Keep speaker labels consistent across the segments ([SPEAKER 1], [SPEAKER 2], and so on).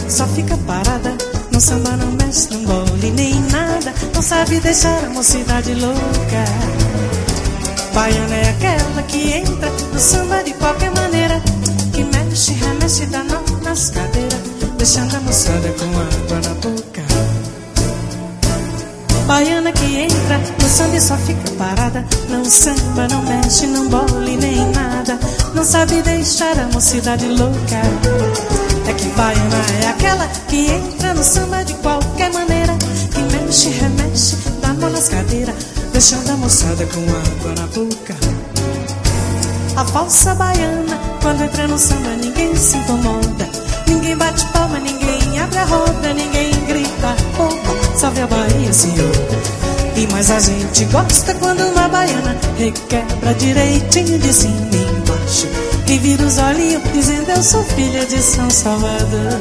[SPEAKER 1] só fica parada. Não samba, não mexe, não bole nem nada. Não sabe deixar a mocidade louca. Baiana é aquela que entra no samba de qualquer maneira, que mexe, remexe, dá nó nas cadeiras, deixando a moçada com água na boca. Baiana que entra no samba e só fica parada. Não samba, não mexe, não bole nem nada. Não sabe deixar a mocidade louca. É que baiana é aquela que entra no samba de qualquer maneira, que mexe, remexe, dá nó nas cadeiras, deixando a moçada com água na boca. A falsa baiana, quando entra no samba, ninguém se incomoda. Ninguém bate palma, ninguém abre a roda, ninguém grita, opa, salve a Bahia, senhor. E mais a gente gosta quando uma baiana requebra direitinho de cima e embaixo, e vira os olhinhos dizendo eu sou filha de São Salvador.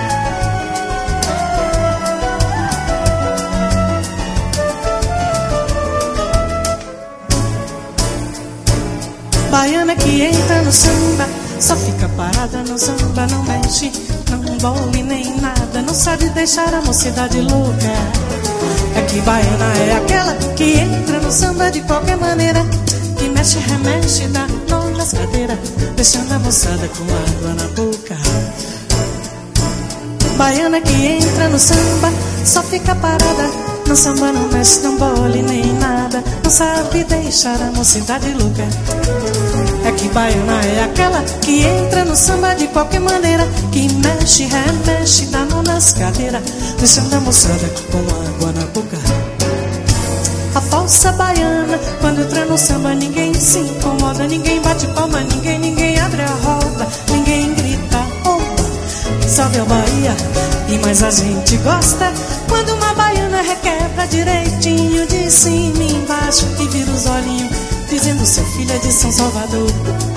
[SPEAKER 1] Baiana que entra no samba, só fica parada. No samba, não mexe, não bole nem nada. Não sabe deixar a mocidade louca. É que baiana é aquela que entra no samba de qualquer maneira, que mexe, remexe, dá nó nas cadeiras, deixando a moçada com água na boca. Baiana que entra no samba, só fica parada. No samba, não mexe, não bole nem nada. Não sabe deixar a mocidade louca. É que baiana é aquela que entra no samba de qualquer maneira, que mexe, remexe, dá nó nas cadeiras, deixando a moçada com água na boca. A falsa baiana, quando entra no samba, ninguém se incomoda, ninguém bate palma, ninguém abre a roda, ninguém grita, opa, salve a Bahia. E mais a gente gosta quando uma baiana requebra direitinho de cima e embaixo, e vira os olhinhos dizendo sou filha de São Salvador.